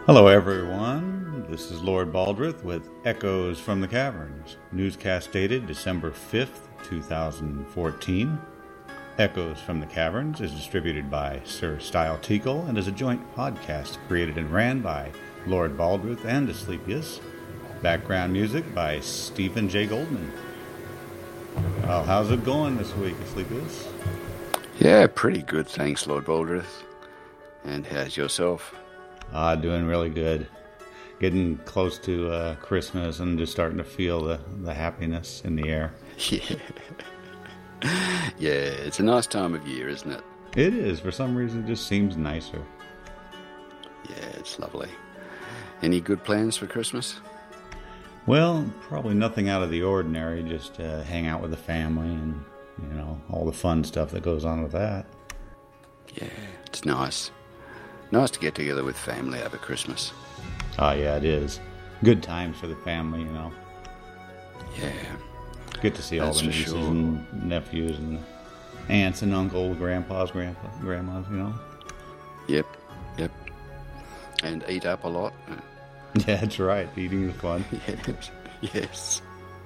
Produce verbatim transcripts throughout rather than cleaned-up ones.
Hello everyone, this is Lord Baldrith with Echoes from the Caverns, newscast dated December fifth, twenty fourteen. Echoes from the Caverns is distributed by Sir Style Teagle and is a joint podcast created and ran by Lord Baldrith and Asclepius. Background music by Stephen J. Goldman. Well, how's it going this week, Asclepius? Yeah, pretty good, thanks, Lord Baldrith. And how's yourself? Ah, doing really good. Getting close to uh, Christmas and just starting to feel the, the happiness in the air. Yeah. Yeah, it's a nice time of year, isn't it? It is. For some reason, it just seems nicer. Yeah, it's lovely. Any good plans for Christmas? Well, probably nothing out of the ordinary. Just uh, hang out with the family and, you know, all the fun stuff that goes on with that. Yeah, it's nice. Nice to get together with family over Christmas. Oh, yeah, it is. Good times for the family, you know. Yeah. Get to see all That's the for nieces sure. and nephews and aunts and uncles, grandpas, grandpa, grandmas, you know. Yep, yep. And eat up a lot. Yeah, that's right. Eating is fun. Yes, yes.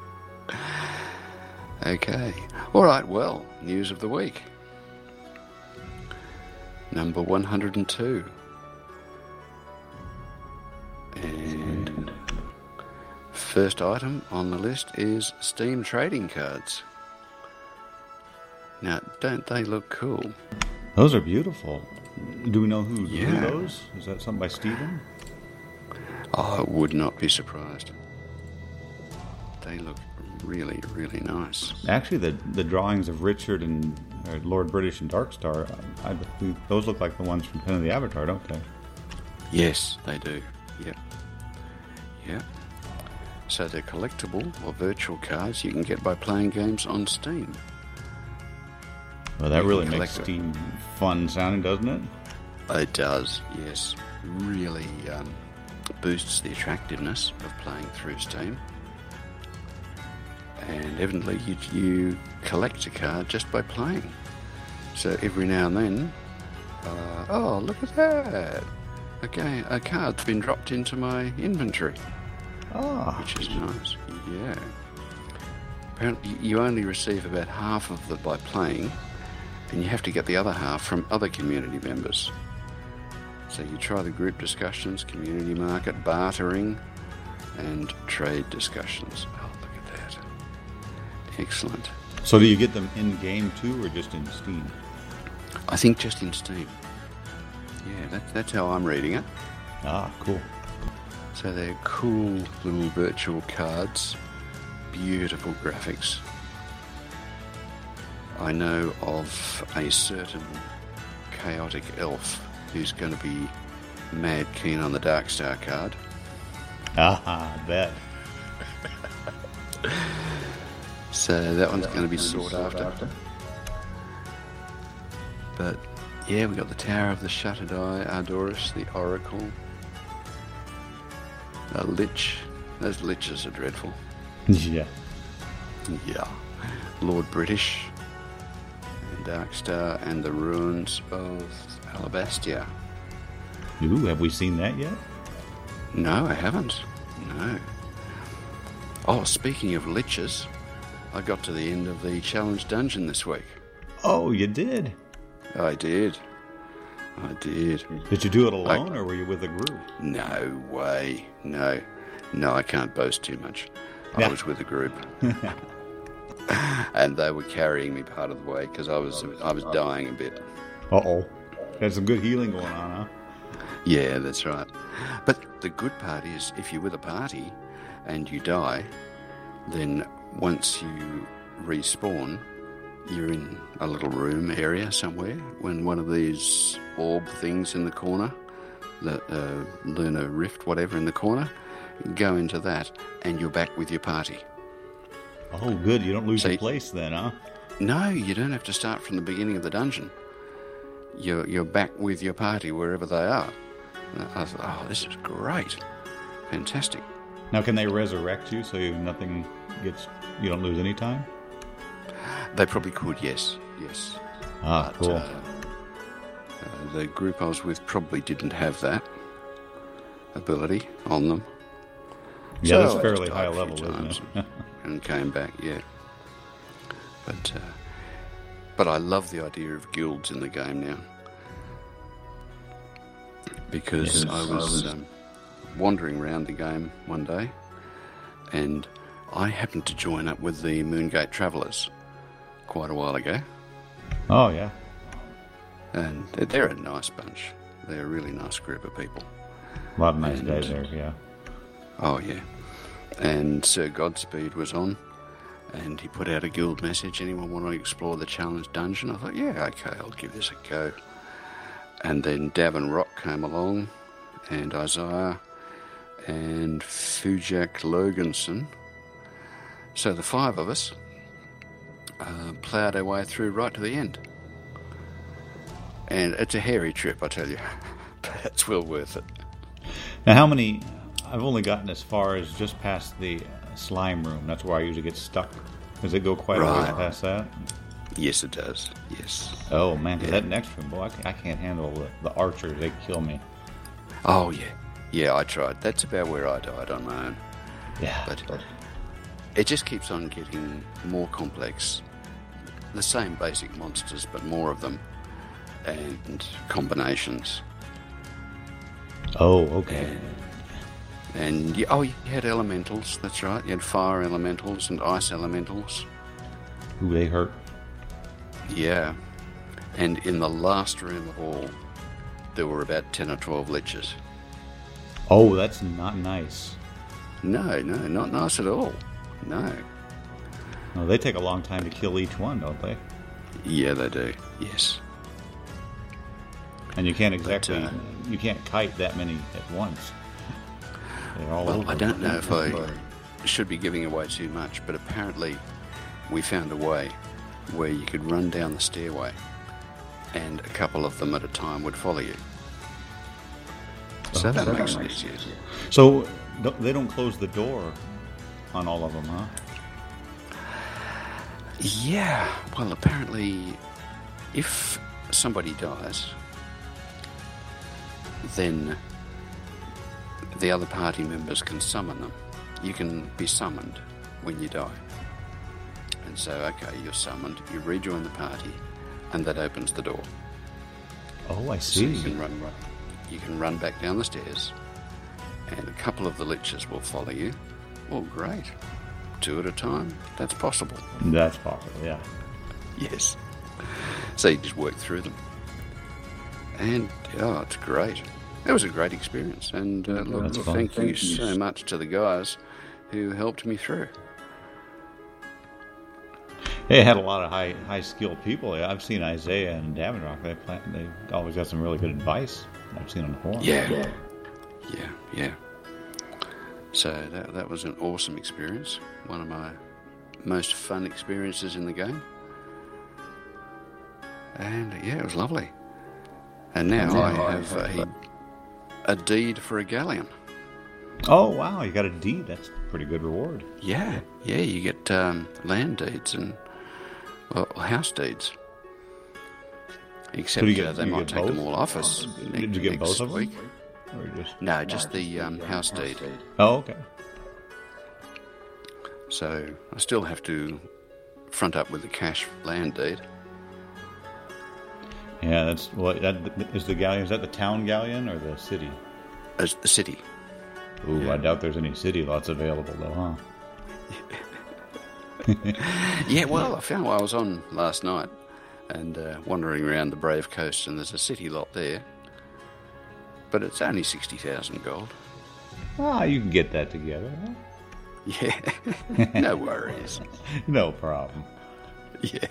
Okay. All right, well, news of the week. Number one hundred two. And first item on the list is Steam trading cards. Now, don't they look cool? Those are beautiful. Do we know who drew Yeah. those? Is that something by Stephen? I would not be surprised. They look really, really nice. Actually, the the drawings of Richard and uh, Lord British and Darkstar, I, I believe those look like the ones from Pen of the Avatar, don't they? Yes, they do. Yep. Yep. So they're collectible or virtual cards you can get by playing games on Steam. Well, that You really can makes collect Steam fun sounding, doesn't it? It does, yes. Really um, boosts the attractiveness of playing through Steam. And evidently you, you collect a card just by playing. So every now and then, uh, oh, look at that. Okay, a card's been dropped into my inventory, Ah, which is nice. Yeah. Apparently you only receive about half of them by playing, and you have to get the other half from other community members. So you try the group discussions, community market, bartering, and trade discussions. Oh, look at that. Excellent. so do you get them in game too, or just in Steam? I think just in Steam. Yeah, that, that's how I'm reading it. Ah, cool. So they're cool little virtual cards. Beautiful graphics. I know of a certain chaotic elf who's going to be mad keen on the Darkstar card. Ah, I bet. So that one's going to be sought after. But yeah, we got the Tower of the Shuttered Eye, Ardoris, the Oracle, a Lich. Those Liches are dreadful. Yeah. Yeah. Lord British, and Darkstar, and the Ruins of Alabastia. Ooh, have we seen that yet? No, I haven't. No. Oh, speaking of Liches, I got to the end of the challenge dungeon this week. Oh, you did. I did. I did. Did you do it alone, or were you with a group? No way. No. No, I can't boast too much. I Yeah. was with a group. And they were carrying me part of the way because I was I was dying a bit. Uh-oh. There's some good healing going on, huh? Yeah, that's right. But the good part is if you're with a party and you die, then once you respawn, you're in a little room area somewhere when one of these orb things in the corner, the uh, lunar rift, whatever in the corner, go into that and you're back with your party. Oh, good. You don't lose So your you- place then, huh? No, you don't have to start from the beginning of the dungeon. You're, you're back with your party wherever they are. And I thought, oh, this is great. Fantastic. Now, can they resurrect you so you nothing gets, you don't lose any time? They probably could, yes, yes. Ah, But, cool. uh, uh, the group I was with probably didn't have that. ability on them. Yeah, So that's I fairly died high a few level, isn't times it? and came back, yeah. But uh, but I love the idea of guilds in the game now, because Yes, I was um, wandering around the game one day, and I happened to join up with the Moongate Travellers quite a while ago, Oh, yeah. and they're a nice bunch. They're a really nice group of people. A lot of nice And- guys there, yeah. Oh, yeah. And Sir Godspeed was on, and he put out a guild message. Anyone want to explore the challenge dungeon? I thought, yeah, okay, I'll give this a go. And then Davin Rock came along, and Isaiah, and Fujak Loganson. So the five of us uh, ploughed our way through right to the end. And it's a hairy trip, I tell you. But it's well worth it. Now, how many... I've only gotten as far as just past the uh, slime room. That's where I usually get stuck. Does it go quite a ways Right. past that? Yes, it does. Yes. Oh, man, 'cause Yeah. that next room, boy, I can't, I can't handle the, the archers. They kill me. Oh, yeah. Yeah, I tried. That's about where I died on my own. Yeah. But it just keeps on getting more complex. The same basic monsters, but more of them. And combinations. Oh, okay. And, you, oh, you had elementals, that's right. You had fire elementals and ice elementals. Ooh, they hurt. Yeah. And in the last room of all, there were about ten or twelve liches. Oh, that's not nice. No, no, not nice at all. No. No, they take a long time to kill each one, don't they? Yeah, they do. Yes. And you can't exactly, uh, you can't kite that many at once. They're all Well, over. I don't know if I should be giving away too much, but apparently we found a way where you could run down the stairway and a couple of them at a time would follow you. So Oh, that that makes it makes easier. So th- they don't close the door on all of them, huh? Yeah, well, apparently if somebody dies, then the other party members can summon them. You can be summoned when you die. And so, okay, you're summoned, you rejoin the party, and that opens the door. Oh, I So see. you can run, you can run back down the stairs, and a couple of the liches will follow you. Oh, great. Two at a time, that's possible. That's possible, yeah. Yes. So you just work through them. And, oh, it's great. It was a great experience. And uh, look, That's fun. thank you so much to the guys who helped me through. They had a lot of high high skilled people. I've seen Isaiah and Davenrock. They plan, they've always got some really good advice. I've seen on the forum. Yeah. Yeah, yeah. So that, that was an awesome experience. One of my most fun experiences in the game. And, yeah, it was lovely. And now I have a, a deed for a galleon. Oh, wow. You got a deed. That's a pretty good reward. Yeah, yeah, you get um, land deeds and well, house deeds. Except So you get- uh, they you might get take them both? all off us. Did ne- you get next both of week. them? Or just... No, just the um, house deed. Oh, okay. So I still have to front up with the cash land deed. Yeah, that's what that is the galleon. Is that the town galleon or the city? As the city. Ooh, Yeah. I doubt there's any city lots available though, huh? Yeah, well, I found while I was on last night and uh, wandering around the Brave Coast, and there's a city lot there. But it's only sixty thousand gold. Ah, you can get that together. Huh? Yeah, no worries. No problem. Yeah.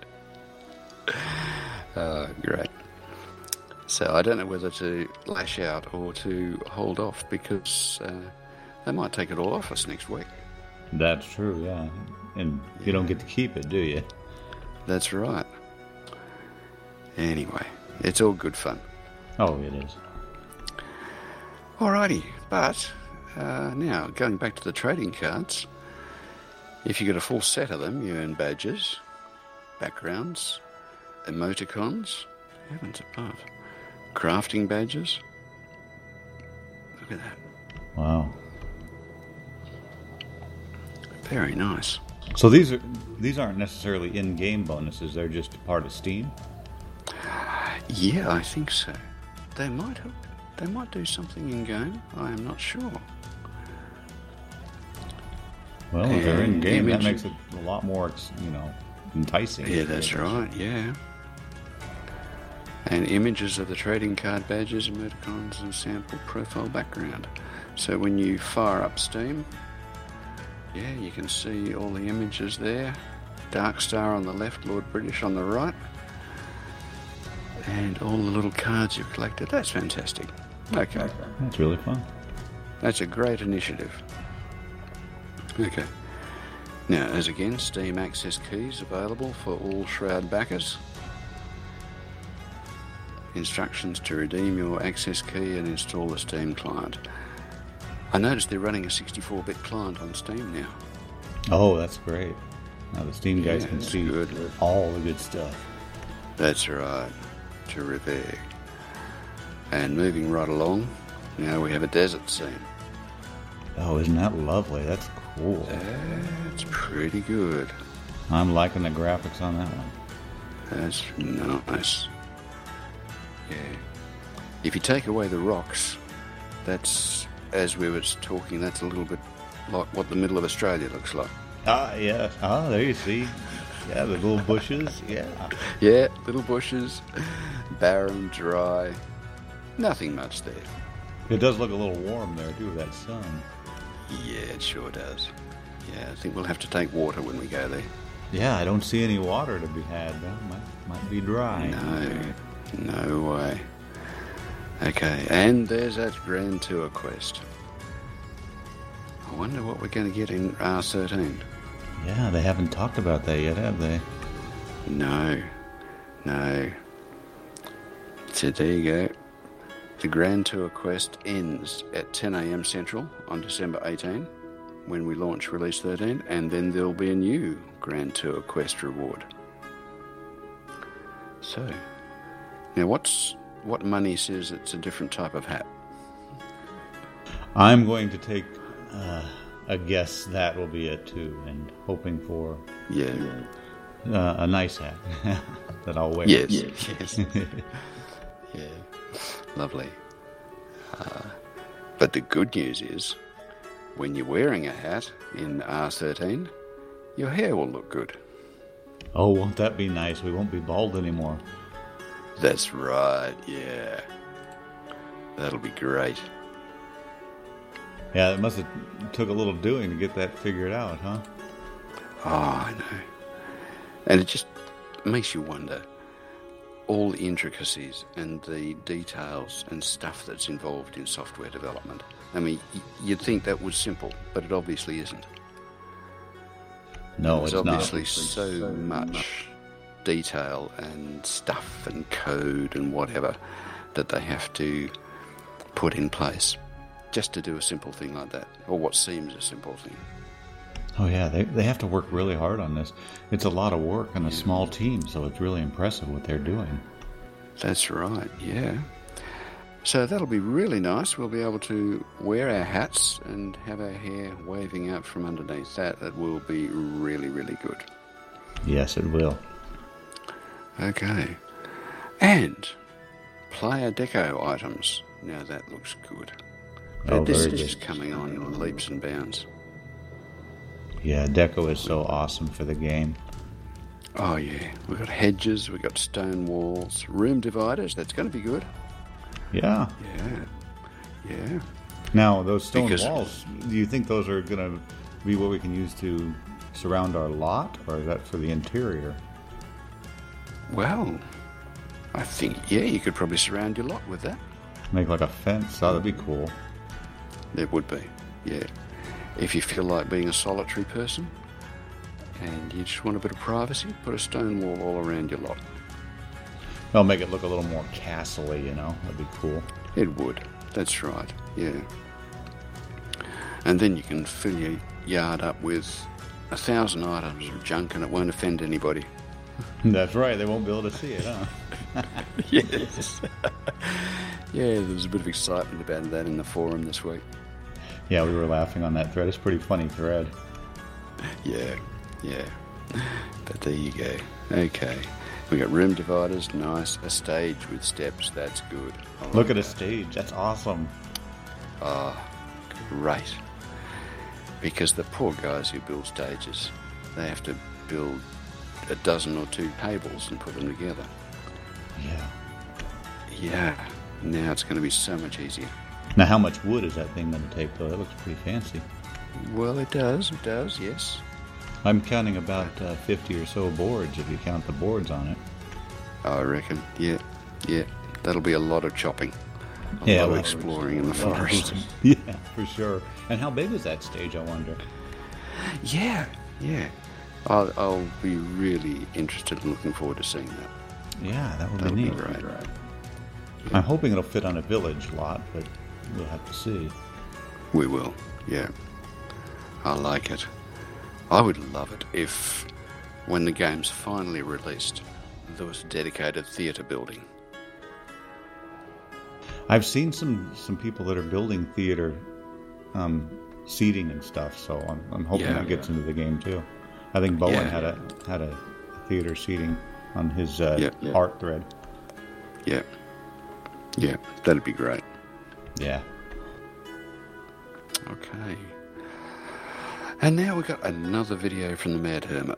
Oh, great. So I don't know whether to lash out or to hold off, because uh, they might take it all off us next week. That's true, yeah. And you don't get to keep it, do you? That's right. Anyway, it's all good fun. Oh, it is. Alrighty, but uh, now going back to the trading cards, if you get a full set of them, you earn badges, backgrounds, emoticons, heavens above, crafting badges. Look at that. Wow. Very nice. So these are these aren't necessarily in-game bonuses. They're just part of Steam? Yeah, I think so. They might have, they might do something in-game. I am not sure. Well, if they're And in-game, that image- makes it a lot more, you know, enticing. Yeah, that's right, yeah. And images of the trading card badges, emoticons, and sample profile background. So when you fire up Steam, yeah, you can see all the images there. Dark Star on the left, Lord British on the right. And all the little cards you've collected. That's fantastic. Okay, That's really fun. that's a great initiative. Okay. Now, as again, Steam access keys available for all Shroud backers. Instructions to redeem your access key and install the Steam client. I noticed they're running a sixty-four bit client on Steam now. Oh, that's great. Now the Steam guys Yeah, can that's see good. all the good stuff. That's right. Terrific. And moving right along, now we have a desert scene. Oh, isn't that lovely? That's cool. That's pretty good. I'm liking the graphics on that one. That's nice. Yeah. If you take away the rocks, that's, as we were talking, that's a little bit like what the middle of Australia looks like. Ah, yes. Ah, there you see. Yeah, the little bushes. Yeah. Yeah, little bushes, barren, dry, nothing much there. It does look a little warm there, too, with that sun. Yeah, it sure does. Yeah, I think we'll have to take water when we go there. Yeah, I don't see any water to be had, though. Might, might be dry. No, no way. Okay, and there's that Grand Tour quest. I wonder what we're going to get in R thirteen. Yeah, they haven't talked about that yet, have they? No, no. So there you go. The Grand Tour quest ends at ten a.m. Central on December eighteenth when we launch Release thirteen, and then there'll be a new Grand Tour quest reward. So, now what's what money says it's a different type of hat? I'm going to take uh, a guess that will be it, too, and hoping for Yeah. uh, a nice hat that I'll wear. Yes. Yes. Yeah. Lovely. Uh, but the good news is, when you're wearing a hat in R thirteen, your hair will look good. Oh, won't that be nice? We won't be bald anymore. That's right, yeah. That'll be great. Yeah, it must have took a little doing to get that figured out, huh? Oh, I know. And it just makes you wonder all the intricacies and the details and stuff that's involved in software development. I mean, y- you'd think that was simple, but it obviously isn't. No, There's it's not. obviously so much detail and stuff and code and whatever that they have to put in place just to do a simple thing like that, or what seems a simple thing. Oh, yeah, they, they have to work really hard on this. It's a lot of work on a small team, so it's really impressive what they're doing. That's right, yeah. So that'll be really nice. We'll be able to wear our hats and have our hair waving out from underneath that. That will be really, really good. Yes, it will. Okay. And player deco items. Now that looks good. But Oh, this very is good. just coming on in leaps and bounds. Yeah, Deco is so awesome for the game. Oh yeah, we've got hedges, we've got stone walls, room dividers. That's going to be good. Yeah. Yeah, yeah. Now, those stone Because- walls, do you think those are going to be what we can use to surround our lot, or is that for the interior? Well, I think yeah, you could probably surround your lot with that. Make like a fence? Oh, that'd be cool. There would be, yeah. If you feel like being a solitary person and you just want a bit of privacy, put a stone wall all around your lot. That'll make it look a little more castle-y, you know? That'd be cool. It would. That's right, yeah. And then you can fill your yard up with a thousand items of junk and it won't offend anybody. That's right. They won't be able to see it, huh? Yes. Yeah, there's a bit of excitement about that in the forum this week. Yeah, we were laughing on that thread. It's a pretty funny thread. Yeah, yeah. But there you go. Okay. We got room dividers, nice. A stage with steps, that's good. Like Look at that. a stage. That's awesome. Oh, great. Because the poor guys who build stages, they have to build a dozen or two tables and put them together. Yeah. Yeah. Now it's going to be so much easier. Now, how much wood is that thing going to take, though? That looks pretty fancy. Well, it does. It does, yes. I'm counting about uh, fifty or so boards if you count the boards on it. I reckon. Yeah. Yeah. That'll be a lot of chopping. A Yeah, lot of well, exploring in the forest. Yeah, for sure. And how big is that stage, I wonder? Yeah. Yeah. I'll, I'll be really interested and looking forward to seeing that. Yeah, that would That'll be be neat. great. I'm hoping it'll fit on a village lot, but we'll have to see. We will. Yeah. I like it. I would love it if, when the game's finally released, there was a dedicated theatre building. I've seen some, some people that are building theater um, seating and stuff, so I'm, I'm hoping Yeah. that gets into the game too. I think Bowen Yeah. had a had a theater seating on his uh, Yeah, yeah. art thread. Yeah. Yeah, that'd be great. Yeah. Okay. And now we've got another video from the Mad Hermit.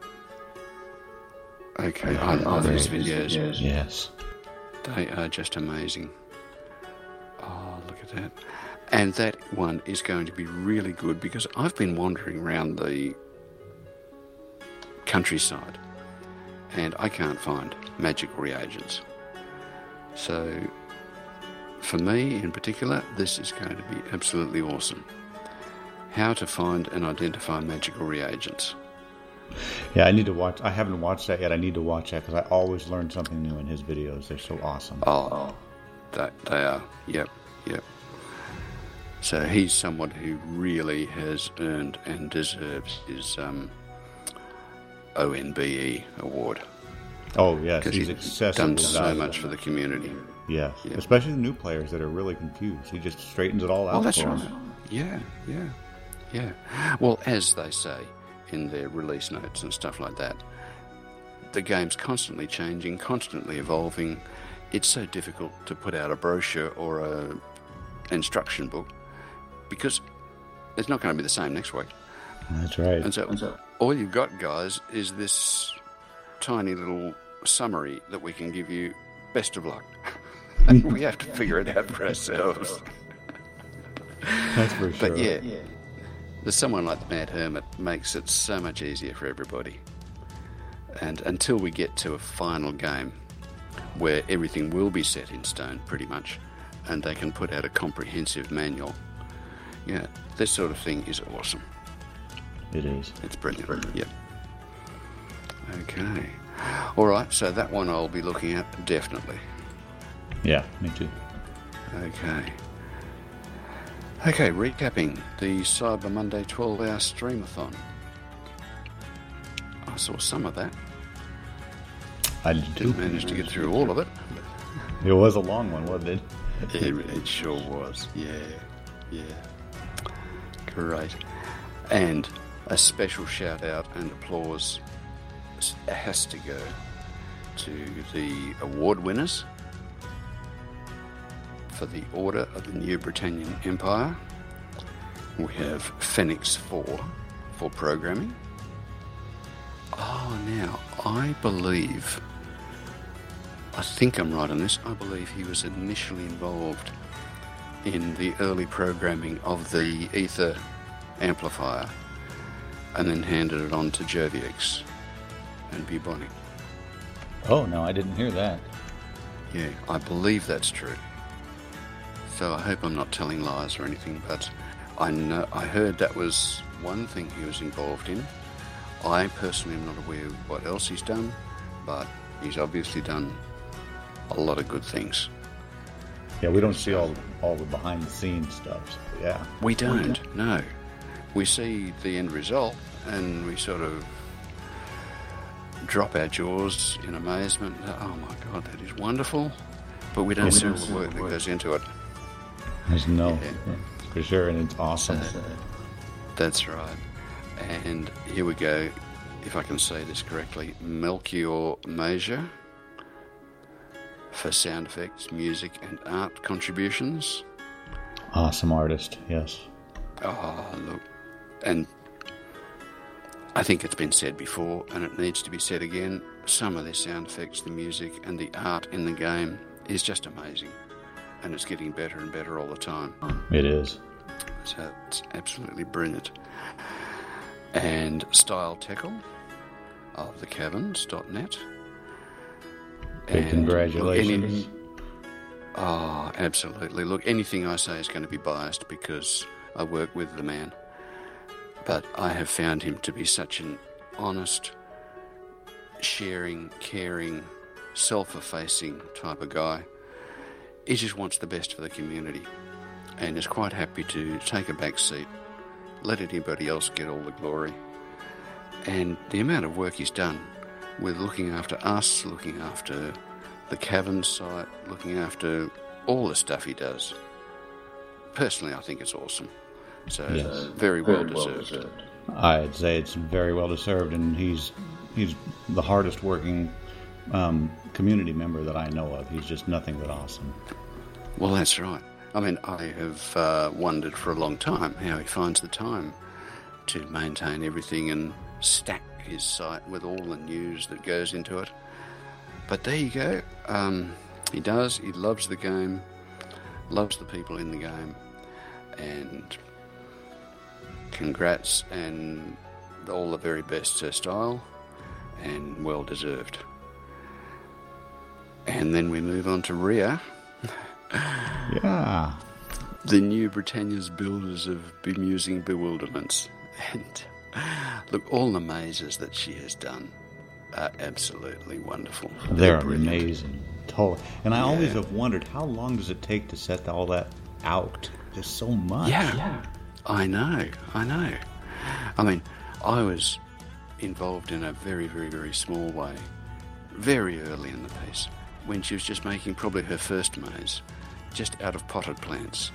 Okay, I love these videos. Yes. They are just amazing. Oh, look at that. And that one is going to be really good because I've been wandering around the countryside and I can't find magic reagents. So, for me in particular, this is going to be absolutely awesome. How to find and identify magical reagents. Yeah, I need to watch. I haven't watched that yet. I need to watch that because I always learn something new in his videos. They're so awesome. Oh, that they are. Yep, yep. So he's someone who really has earned and deserves his um, O N B E award. Oh, yes. Because He's he's excessively done so valuable. much for the community. Yes. Yeah. Especially the new players that are really confused. He just straightens it all out Oh, that's for right. them. Yeah, yeah, yeah. Well, as they say in their release notes and stuff like that, the game's constantly changing, constantly evolving. It's so difficult to put out a brochure or a instruction book because it's not going to be the same next week. That's right. And so, and so all you've got, guys, is this tiny little summary that we can give you. Best of luck. And we have to figure it out for ourselves. That's for sure. But yeah, there's someone like the Mad Hermit makes it so much easier for everybody. And until we get to a final game where everything will be set in stone pretty much and they can put out a comprehensive manual, yeah, this sort of thing is awesome. It is. It's brilliant. brilliant. Yep. Okay. All right, so that one I'll be looking at definitely. Yeah, me too. Okay. Okay, recapping the Cyber Monday twelve-hour streamathon. I saw some of that. I did too. Didn't manage to get through all of it. It was a long one, wasn't it? It, it sure was. Yeah, yeah. Great. And a special shout out and applause has to go to the award winners for the Order of the New Britannian Empire. We have Phoenix four for programming. Oh, now, I believe, I think I'm right on this, I believe he was initially involved in the early programming of the Ether amplifier and then handed it on to Joviix and Bubonic. Oh, no, I didn't hear that. Yeah, I believe that's true. So I hope I'm not telling lies or anything, but I know I heard that was one thing he was involved in. I personally am not aware of what else he's done, but he's obviously done a lot of good things. Yeah, we don't see all all the behind the scenes stuff. So yeah, We don't, no. We see the end result and we sort of drop our jaws in amazement. Oh my God, that is wonderful. But we don't see all the work that goes into it. there's no. Yeah. for sure, and it's awesome. So, that's right. And here we go, if I can say this correctly, Melchior Major for sound effects, music, and art contributions. Awesome artist, yes. Oh, look. And I think it's been said before, and it needs to be said again, some of the sound effects, the music, and the art in the game is just amazing. And it's getting better and better all the time. It is. So it's absolutely brilliant. And Style Teckle of the caverns dot net. Big and congratulations. Any, oh, absolutely. Look, anything I say is going to be biased because I work with the man. But I have found him to be such an honest, sharing, caring, self-effacing type of guy. He just wants the best for the community and is quite happy to take a back seat, let anybody else get all the glory. And the amount of work he's done with looking after us, looking after the Cavern site, looking after all the stuff he does. Personally, I think it's awesome. So, yes. very well Very well deserved. deserved. I'd say it's very well deserved, and he's he's the hardest working um, community member that I know of. He's just nothing but awesome. Well, that's right. I mean, I have uh, wondered for a long time how he finds the time to maintain everything and stack his site with all the news that goes into it. But there you go. Um, he does. He loves the game, loves the people in the game, and congrats and all the very best to Style, and well deserved. And then we move on to Rhea. Yeah. The new Britannia's builders of bemusing bewilderments. And look, all the mazes that she has done are absolutely wonderful. They're brilliant. amazing. Totally. And I Yeah. always have wondered, how long does it take to set all that out? There's so much. Yeah, yeah, I know, I know. I mean, I was involved in a very, very, very small way, very early in the piece, when she was just making probably her first maze, just out of potted plants.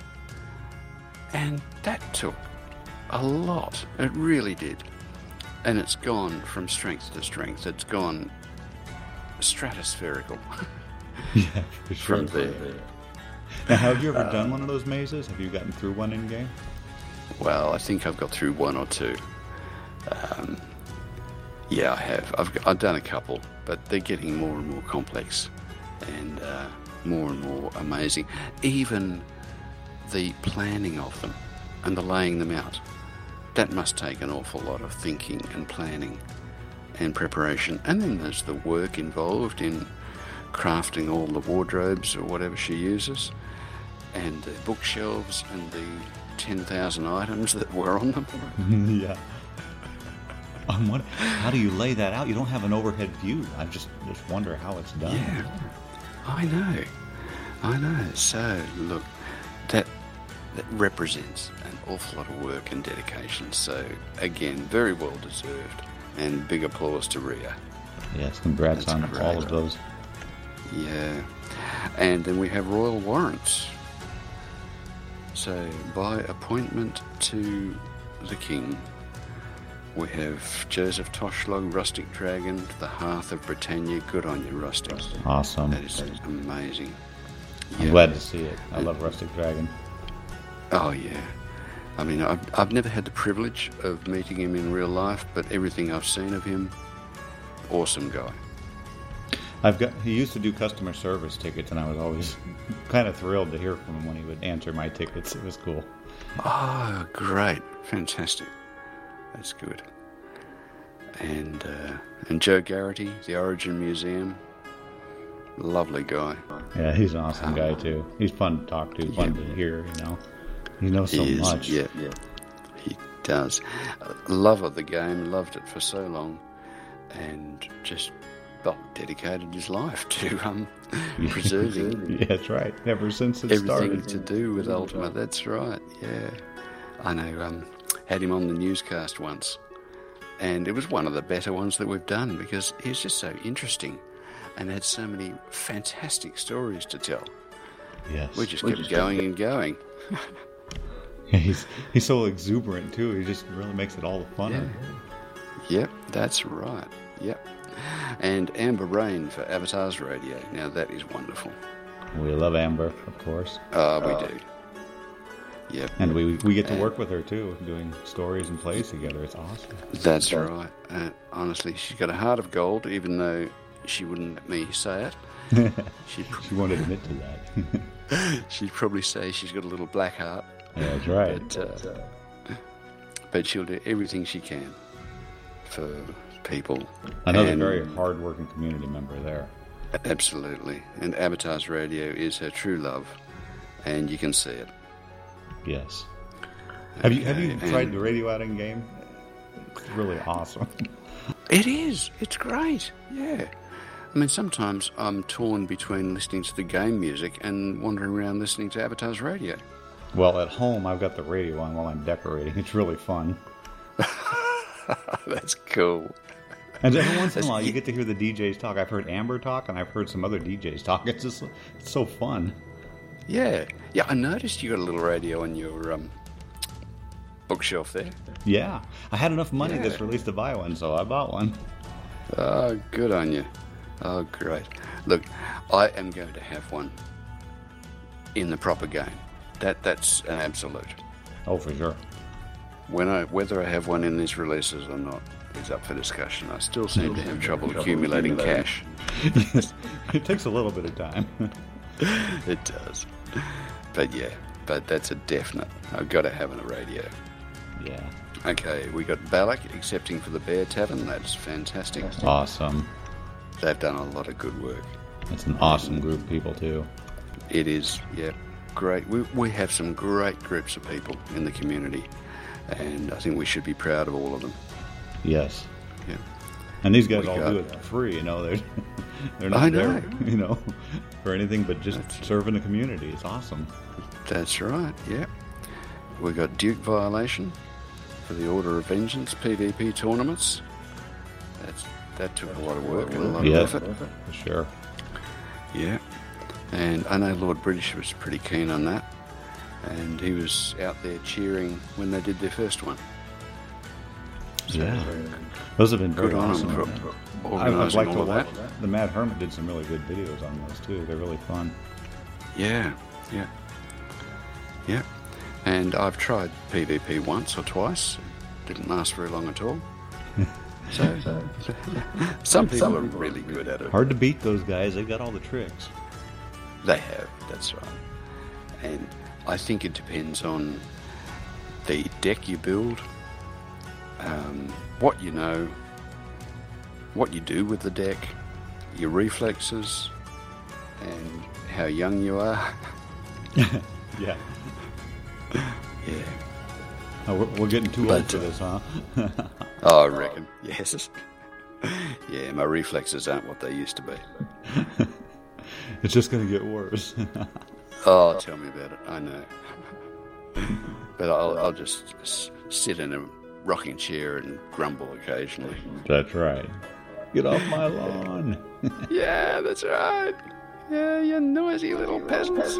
And that took a lot. It really did. And it's gone from strength to strength. It's gone stratospherical. Yeah, for sure. From there. Now, have you ever uh, done one of those mazes? Have you gotten through one in game? Well, I think I've got through one or two. Um, yeah, I have. I've, I've done a couple, but they're getting more and more complex and uh, more and more amazing. Even the planning of them and the laying them out, that must take an awful lot of thinking and planning and preparation. And then there's the work involved in crafting all the wardrobes or whatever she uses, and the bookshelves and the ten thousand items that were on them. Yeah. I'm wondering, how do you lay that out? You don't have an overhead view. I just, just wonder how it's done. Yeah, I know. I know. So, look, that that represents an awful lot of work and dedication. So, again, very well deserved, and big applause to Rhea. Yes, congrats That's on great. all of those. Yeah. And then we have royal warrants. So, by appointment to the king, we have Joseph Toshlog, Rustic Dragon, the Hearth of Britannia. Good on you, Rustic. Awesome. That is amazing. I'm Yeah. glad to see it. I love Rustic Dragon. Oh, yeah. I mean, I've, I've never had the privilege of meeting him in real life, but everything I've seen of him, awesome guy. I've got. He used to do customer service tickets, and I was always kind of thrilled to hear from him when he would answer my tickets. It was cool. Oh, great. Fantastic. That's good. And uh, and Joe Garrity, the Origin Museum, lovely guy. Yeah, he's an awesome Um, guy too. He's fun to talk to, fun yeah. to hear. You know, he knows so He is, much. Yeah, yeah, he does. Uh, love of the game, loved it for so long, and just well, dedicated his life to um, preserving Yeah, that's right. Ever since it everything started. to do with Ultima. That's right. Yeah, I know. Um, had him on the newscast once, and it was one of the better ones that we've done because he was just so interesting and had so many fantastic stories to tell. Yes. We just We kept just going and going. He's he's so exuberant too. He just really makes it all the funner. Yeah. Yep, that's right. Yep. And Amber Rain for Avatars Radio. Now that is wonderful. We love Amber, of course. Uh, we uh, do. Yep. And we we get to work with her too, doing stories and plays together. It's awesome. That's right. Uh, honestly, she's got a heart of gold, even though she wouldn't let me say it. She'd, she won't admit to that. She'd probably say she's got a little black heart. Yeah, that's right. But, uh, but she'll do everything she can for people. Another and, very hard-working community member there. Absolutely. And Avatars Radio is her true love, and you can see it. Yes. Have you have you tried and the radio outing game? It's really awesome. It is. It's great. Yeah. I mean, sometimes I'm torn between listening to the game music and wandering around listening to Avatars Radio. Well, at home, I've got the radio on while I'm decorating. It's really fun. That's cool. And every once in a while, you get to hear the D Js talk. I've heard Amber talk, and I've heard some other D Js talk. It's just it's so fun. Yeah. Yeah, I noticed you got a little radio on your um, bookshelf there. Yeah. I had enough money yeah. this release to buy one, so I bought one. Oh, good on you. Oh, great. Look, I am going to have one in the proper game. That That's an absolute. Oh, for sure. When I, whether I have one in these releases or not is up for discussion. I still seem to have trouble accumulating cash. It takes a little bit of time. It does. But yeah, but that's a definite. I've got to have a radio. Yeah. Okay, we got Balak accepting for the Bear Tavern. That's fantastic. Awesome. They've done a lot of good work. It's an awesome group of people too. It is, yeah. Great. We we have some great groups of people in the community, and I think we should be proud of all of them. Yes. Yeah. And these guys we all got, do it for free, you know. They're they're not I there, know. you know, for anything but just that's, serving the community. It's awesome. That's right. Yeah. We got Duke Violation for the Order of Vengeance P V P tournaments. That's that took a lot of work and a lot yeah, of effort. For sure. Yeah. And I know Lord British was pretty keen on that, and he was out there cheering when they did their first one. So yeah, those have been very awesome. For I've liked all that. that. The Mad Hermit did some really good videos on those too. They're really fun. Yeah, yeah, yeah. And I've tried P V P once or twice. Didn't last very long at all. So, so some people some are really good at it. Hard to beat those guys. They got all the tricks. They have, that's right. And I think it depends on the deck you build, um, what you know, what you do with the deck, your reflexes, and how young you are. Yeah. Yeah. Oh, we're, we're getting too but, old for this, huh? Oh, I reckon, yes. Yeah, my reflexes aren't what they used to be. It's just going to get worse. Oh, tell me about it. I know. But I'll, I'll just sit in a rocking chair and grumble occasionally. That's right. Get off my lawn. Yeah, that's right. Yeah, you noisy little peasants.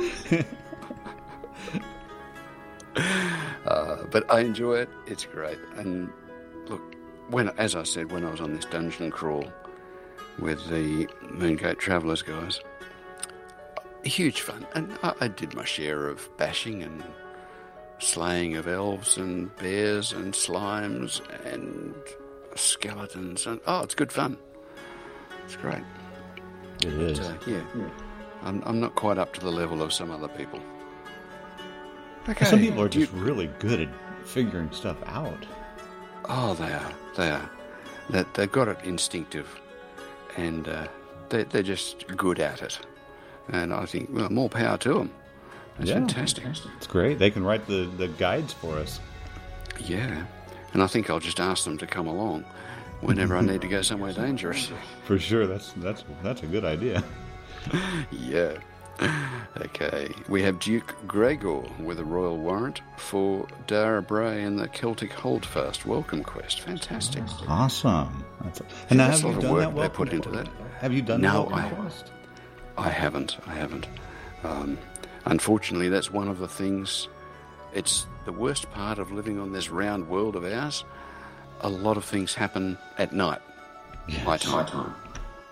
uh, but I enjoy it. It's great. And look, when, as I said, when I was on this dungeon crawl with the Moongate Travellers guys, huge fun. And I, I did my share of bashing and slaying of elves and bears and slimes and skeletons. And oh, it's good fun. It's great. It is. But, uh, yeah. yeah. I'm, I'm not quite up to the level of some other people. Okay. Some people are just you, really good at figuring stuff out. Oh, they are. They are. They, they've got it instinctive. And uh, they, they're just good at it. And I think, well, more power to them. It's yeah, fantastic. It's great. They can write the, the guides for us. Yeah. And I think I'll just ask them to come along whenever I need to go somewhere dangerous. For sure. That's that's that's a good idea. Yeah. Okay. We have Duke Gregor with a royal warrant for Dara Bray and the Celtic Holdfast Welcome Quest. Fantastic. Awesome. That's a, and now that's have a lot you of done work that they put into that. Have you done no, that I, quest? I haven't. I haven't. Um, unfortunately, that's one of the things It's the worst part of living on this round world of ours. A lot of things happen at night. Yes. High time. High time.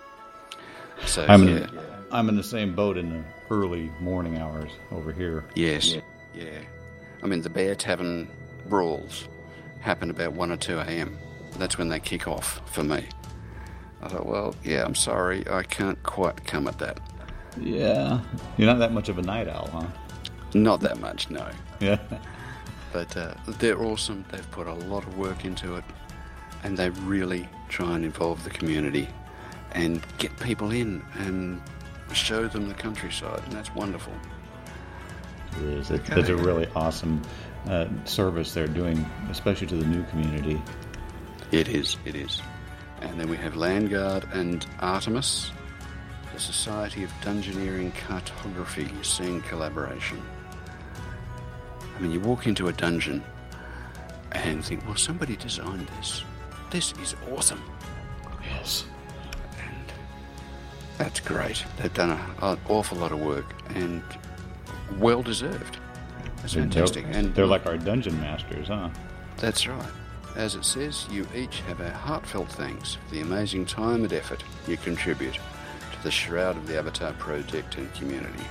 So, I'm, yeah. in, I'm in the same boat in the early morning hours over here. Yes, yeah. yeah. I mean, the Bear Tavern brawls happen about one or two a.m. That's when they kick off for me. I thought, well, yeah, I'm sorry, I can't quite come at that. Yeah. You're not that much of a night owl, huh? Not that much, no. Yeah. But uh, they're awesome. They've put a lot of work into it, and they really try and involve the community and get people in and show them the countryside, and that's wonderful. It is. It, okay. It's a really awesome uh, service they're doing, especially to the new community. It is, it is. And then we have Landguard and Artemis, the Society of Dungeoneering Cartography, scene collaboration. I mean, you walk into a dungeon and think, well, somebody designed this. This is awesome. Yes. And that's great. They've done a, an awful lot of work, and well deserved. That's fantastic. They're, and they're like our dungeon masters, huh? That's right. As it says, you each have our heartfelt thanks for the amazing time and effort you contribute to the Shroud of the Avatar project and community.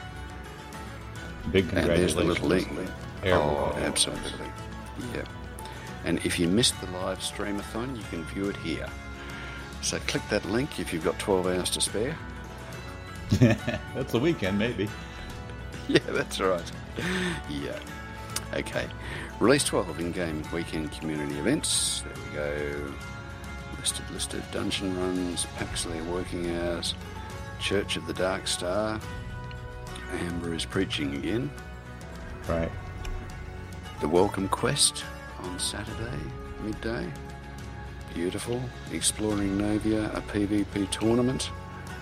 Big congratulations. And there's the little link. Everybody. Oh, absolutely. Yeah. And if you missed the live streamathon, you can view it here. So click that link if you've got twelve hours to spare. That's the weekend, maybe. Yeah, that's right. Yeah. Okay. Release twelve in-game weekend community events. There we go. Listed, listed. Dungeon runs, Paxley working hours, Church of the Dark Star. Amber is preaching again. Right. The Welcome Quest on Saturday, midday. Beautiful. Exploring Novia, a PvP tournament.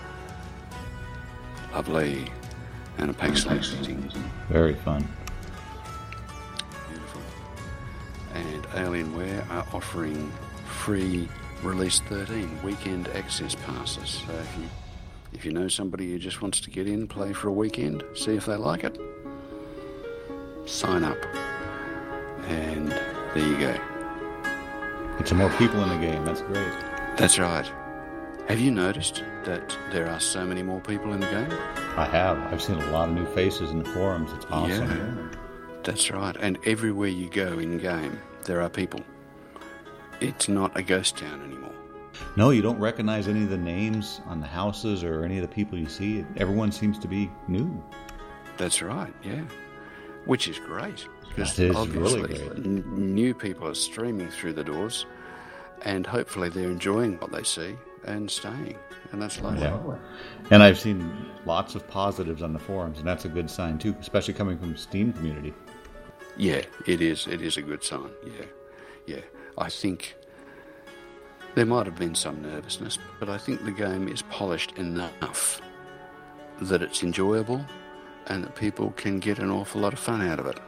Lovely. And a Paxley meeting. Very fun. Beautiful. And Alienware are offering free Release thirteen weekend access passes. So if you if you know somebody who just wants to get in, play for a weekend, see if they like it, sign up. And there you go. Get some more people in the game. That's great. That's right. Have you noticed that there are so many more people in the game? I have. I've seen a lot of new faces in the forums. It's awesome. Yeah, that's right. And everywhere you go in-game, there are people. It's not a ghost town anymore. No, you don't recognize any of the names on the houses or any of the people you see. Everyone seems to be new. That's right, yeah. Which is great. Because that is obviously really great. N- new people are streaming through the doors, and hopefully they're enjoying what they see and staying. And that's lovely. Yeah. And I've seen lots of positives on the forums, and that's a good sign too, especially coming from the Steam community. Yeah, it is. It is a good sign. Yeah, yeah. I think there might have been some nervousness, but I think the game is polished enough that it's enjoyable and that people can get an awful lot of fun out of it.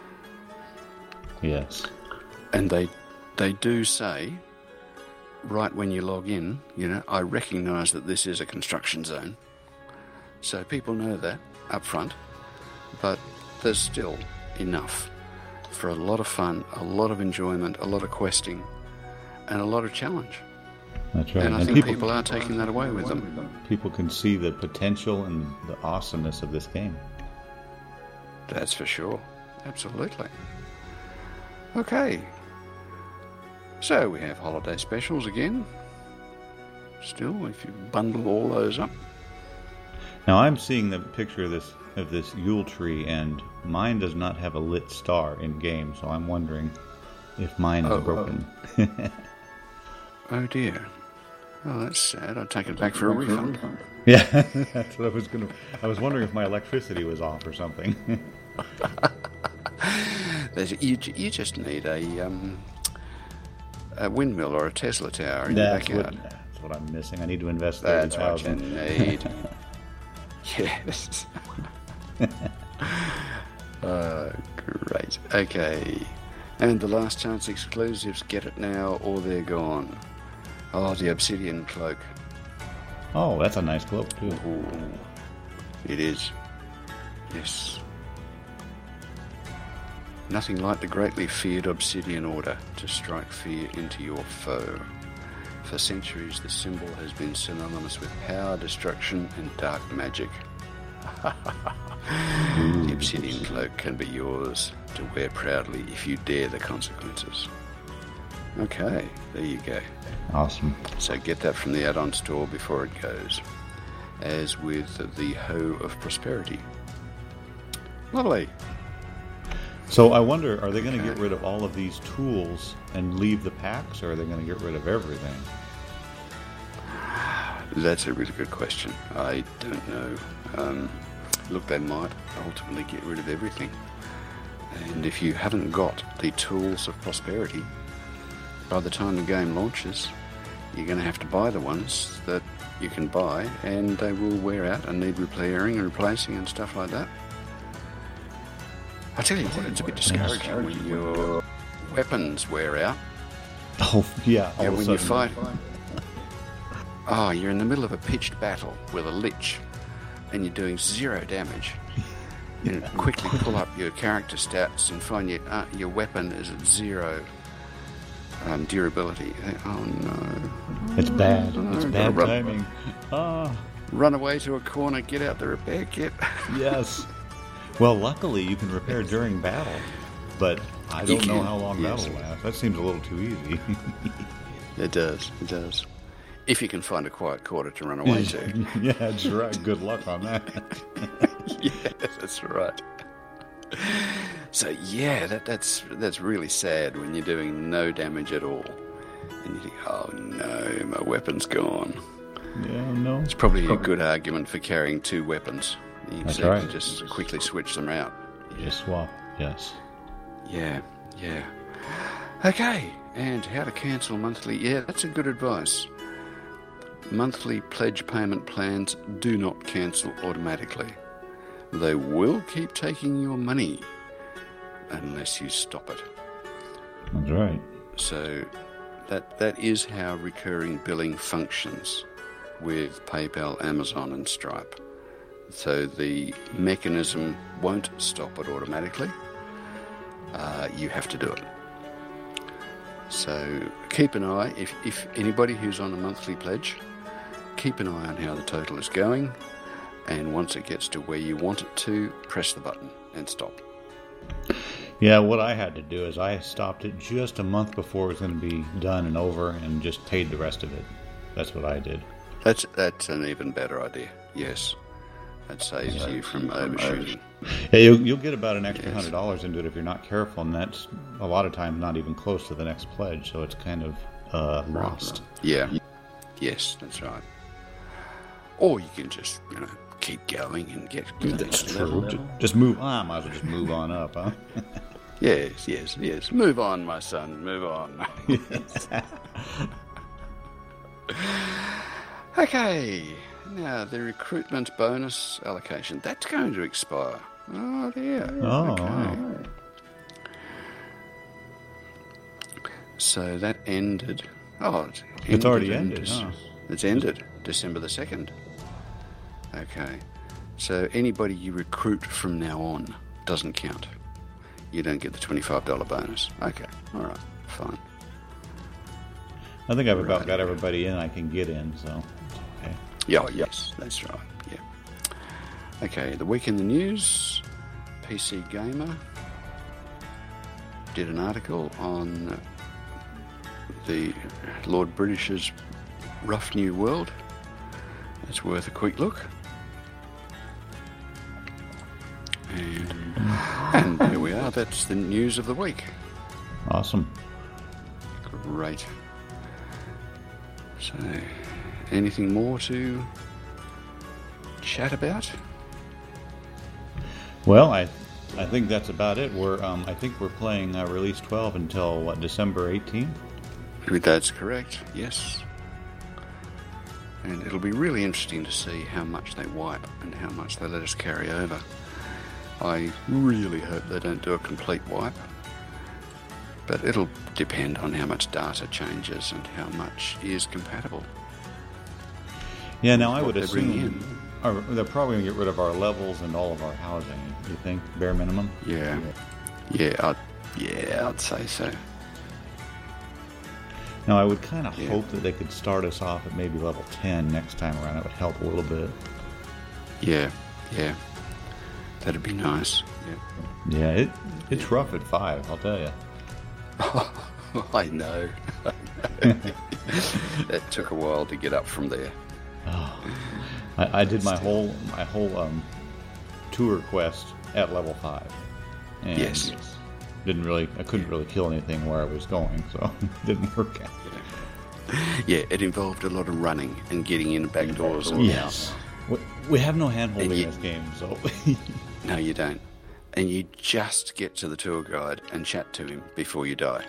Yes. And they they do say, right when you log in, you know, I recognise that this is a construction zone. So people know that up front, but there's still enough for a lot of fun, a lot of enjoyment, a lot of questing, and a lot of challenge. That's right. And I and think people, people are taking that away with them. People can see the potential and the awesomeness of this game. That's for sure. Absolutely. Okay. So we have holiday specials again. Still, if you bundle all those up. Now I'm seeing the picture of this of this Yule tree, and mine does not have a lit star in game, so I'm wondering if mine is oh, broken. Oh. Oh dear. Oh, that's sad. I'll take it back for a refund. Yeah, that's what I was gonna. I was wondering if my electricity was off or something. There's, you, you just need a um, a windmill or a Tesla tower in that's your backyard. What, that's what I'm missing. I need to invest thirty thirty thousand. That's what you need. Yes. uh, great. Okay. And the last chance exclusives, get it now or they're gone. Oh, the Obsidian Cloak. Oh, that's a nice cloak, too. Ooh, it is. Yes. Nothing like the greatly feared Obsidian Order to strike fear into your foe. For centuries, the symbol has been synonymous with power, destruction, and dark magic. The Obsidian Cloak can be yours to wear proudly if you dare the consequences. Okay, there you go. Awesome. So get that from the add-on store before it goes. As with the Hoe of Prosperity. Lovely. So I wonder, are they going to get rid of all of these tools and leave the packs, or are they going to get rid of everything? That's a really good question. I don't know. Um, look, they might ultimately get rid of everything. And if you haven't got the tools of prosperity, by the time the game launches, you're going to have to buy the ones that you can buy, and they will wear out and need repairing and replacing and stuff like that. I tell you what, it's a bit discouraging when your weapons wear out. Oh, yeah. Yeah, when you fight... Oh, you're in the middle of a pitched battle with a lich, and you're doing zero damage. You quickly pull up your character stats and find your, uh, your weapon is at zero um, durability. Oh, no. It's bad. It's Oh, bad run, timing. Ah, Run away to a corner, get out the repair kit. yes. Well, luckily you can repair during battle, but I You don't know can, how long yes. that'll last. That seems a little too easy. It does, it does. If you can find a quiet corner to run away to. Yeah, that's right. Good luck on that. Yeah, that's right. So yeah, that, that's that's really sad when you're doing no damage at all, and you think, oh no, my weapon's gone. Yeah, no. It's probably a good argument for carrying two weapons. You That's so right. you can just quickly switch them out. Just swap. Yes. Yeah, yeah. Okay, and how to cancel monthly. Yeah, that's a good advice. Monthly pledge payment plans do not cancel automatically. They will keep taking your money unless you stop it. That's right. So that that is how recurring billing functions with PayPal, Amazon and Stripe. So the mechanism won't stop it automatically. Uh, you have to do it. So keep an eye, if, if anybody who's on a monthly pledge, keep an eye on how the total is going, and once it gets to where you want it to, press the button and stop. Yeah, what I had to do is I stopped it just a month before it was going to be done and over and just paid the rest of it. That's what I did. That's that's an even better idea, yes. That saves you from overshooting. Yeah, you'll, you'll get about an extra Yes. hundred dollars into it if you're not careful, and that's a lot of times not even close to the next pledge, so it's kind of uh, lost. Yeah, yes, that's right. Or you can just, you know, keep going and get to the That's next true. level. Just, just move. Ah, I might as well just move on up, huh? Yes, yes, yes. Move on, my son, move on. Okay, now the recruitment bonus allocation. That's going to expire. Oh, dear. Oh, Okay. wow. So that ended. Oh, it ended It's already in ended, Dec- huh? It's ended December the second. Okay. So anybody you recruit from now on doesn't count. You don't get the twenty-five dollars bonus. Okay. All right. Fine. I think I've about Right. got everybody in I can get in, so okay. Yeah, yes, that's right. Yeah. Okay, the week in the news. P C Gamer did an article on the Lord British's rough new world. It's worth a quick look. And, and there we are. That's the news of the week. Awesome. Great. So, anything more to chat about? Well, I I think that's about it. We're um I think we're playing uh, release twelve until what, December eighteenth? That's correct, yes. And it'll be really interesting to see how much they wipe and how much they let us carry over. I really hope they don't do a complete wipe. But it'll depend on how much data changes and how much is compatible. Yeah, now I What would they bring assume our, they're probably going to get rid of our levels and all of our housing. You think bare minimum? Yeah. Yeah, I'd, yeah, I'd say so. Now, I would kind of Yeah. hope that they could start us off at maybe level ten next time around. It would help a little bit. Yeah, yeah. That'd be nice. Yeah. Yeah, it it's rough at five, I'll tell you. I know. It took a while to get up from there. Oh, I, I did my whole my whole um, tour quest at level five. And Yes. Didn't really, I couldn't really kill anything where I was going, so it didn't work out. Yeah, it involved a lot of running and getting in back doors. And Yes. We, we have no hand holding And you- in this game, so. No, you don't. And you just get to the tour guide and chat to him before you die.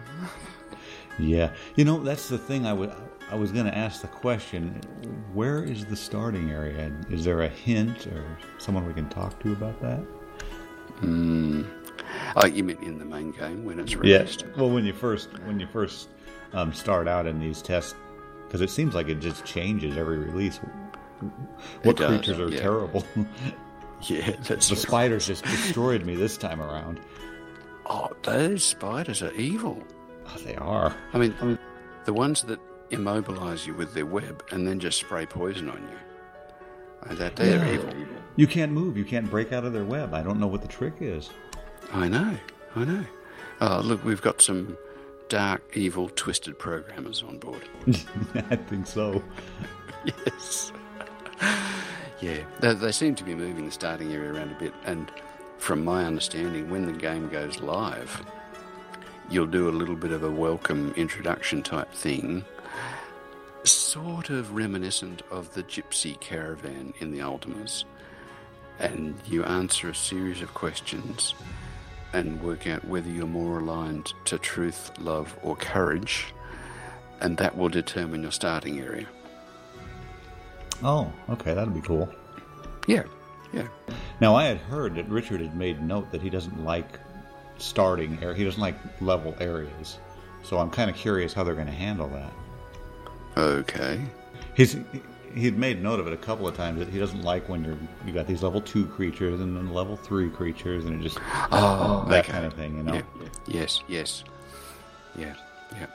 Yeah. You know, that's the thing I would. I was going to ask the question, where is the starting area? Is there a hint or someone we can talk to about that? Mm. Oh, you mean in the main game when it's Yeah. released? Well, when you first when you first um, start out in these tests, because it seems like it just changes every release. What It does, creatures are yeah. terrible? Yeah, that's The right. spiders just destroyed me this time around. Oh, those spiders are evil. Oh, they are. I mean, I mean, the ones that immobilize you with their web and then just spray poison on you. Oh, that they're Yeah. evil. You can't move. You can't break out of their web. I don't know what the trick is. I know, I know. Oh, look, we've got some dark, evil, twisted programmers on board. I think so. Yes. Yeah, they, they seem to be moving the starting area around a bit, and from my understanding, when the game goes live, you'll do a little bit of a welcome introduction type thing, sort of reminiscent of the gypsy caravan in the Ultimas, and you answer a series of questions and work out whether you're more aligned to truth, love, or courage, and that will determine your starting area. Oh, okay, that'd be cool. Yeah, yeah. Now, I had heard that Richard had made note that he doesn't like starting area. He doesn't like level areas. So I'm kind of curious how they're going to handle that. Okay. He's he had made note of it a couple of times that he doesn't like when you're you got these level two creatures and then level three creatures and it just Oh, that okay. kind of thing, you know. Yeah. Yes, yes. Yeah, yeah,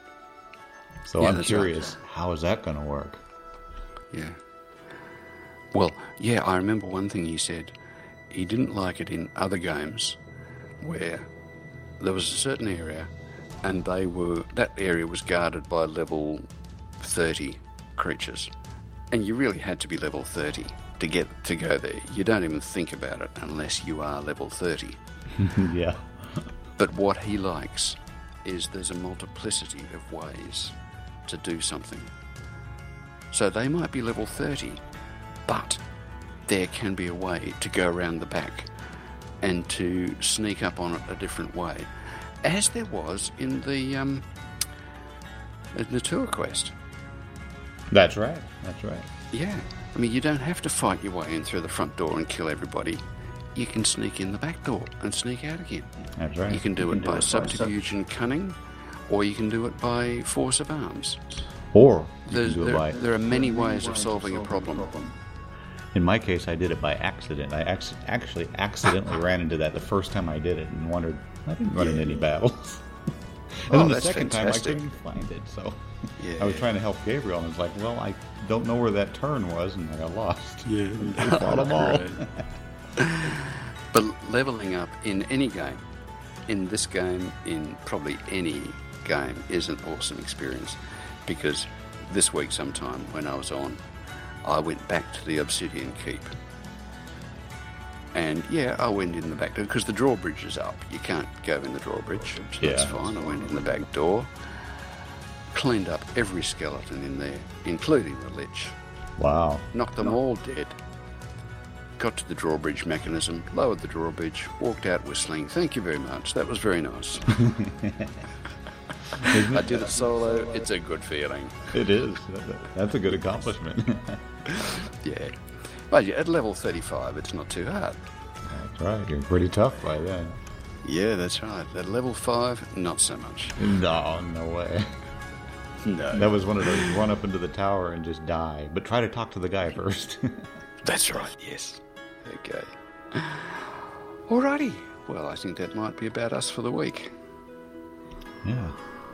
So Yeah, I'm that's curious, how is that going to work? yeah. Well, yeah, I remember one thing he said. He didn't like it in other games where there was a certain area and they were that area was guarded by level thirty creatures. And you really had to be level thirty to get to go there. You don't even think about it unless you are level thirty. Yeah. But what he likes is there's a multiplicity of ways to do something. So they might be level thirty, but there can be a way to go around the back and to sneak up on it a different way, as there was in the um, in the tour quest. That's right. That's right. Yeah, I mean, you don't have to fight your way in through the front door and kill everybody. You can sneak in the back door and sneak out again. That's right. You can do it by subterfuge and cunning, or you can do it by force of arms. Or you There's, can do it there, by... there are many ways of solving a problem. In my case, I did it by accident. I ac- actually accidentally ran into that the first time I did it and wondered, I didn't run into any battles. and Oh, then the that's second fantastic. time I couldn't find it, so Yeah. I was trying to help Gabriel and it's like, well, I don't know where that turn was and I got lost. Yeah. I fought them all. But leveling up in any game, in this game, in probably any game, is an awesome experience. Because this week sometime when I was on, I went back to the Obsidian Keep. And yeah, I went in the back door because the drawbridge is up. You can't go in the drawbridge. So Yeah. that's fine. I went in the back door, cleaned up every skeleton in there, including the Lich. Wow. Knocked them all dead. Got to the drawbridge mechanism, lowered the drawbridge, walked out whistling. Thank you very much. That was very nice. I did it solo. It's a good feeling. It is. That's a good accomplishment. Yeah. Well, yeah, at level thirty-five, it's not too hard. That's right. You're pretty tough by then. Yeah, that's right. At level five, not so much. No, no way. No. That was one of those run up into the tower and just die. But try to talk to the guy first. That's right, yes. Okay. Alrighty. well, I think that might be about us for the week. Yeah.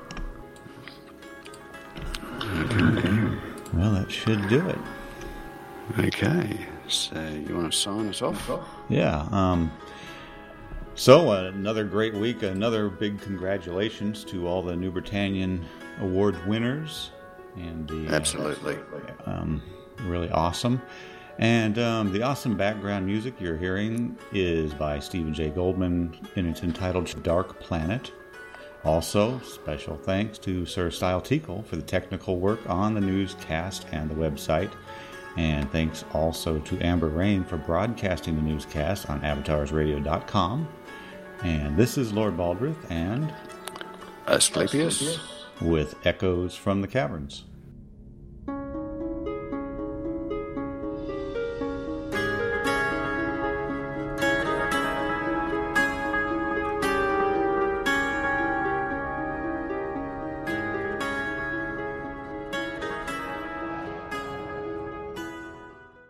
Okay. Well, that should do it. Okay. So you want to sign us off? Yeah. Um, so uh, another great week. Another big congratulations to all the New Britannian Award winners. And the, Absolutely. Uh, um, really awesome. And um, the awesome background music you're hearing is by Stephen J. Goldman, and it's entitled Dark Planet. Also, special thanks to Sir Style Teakle for the technical work on the newscast and the website. And thanks also to Amber Rain for broadcasting the newscast on avatars radio dot com. And this is Lord Baldrith and Asclepius with Echoes from the Caverns.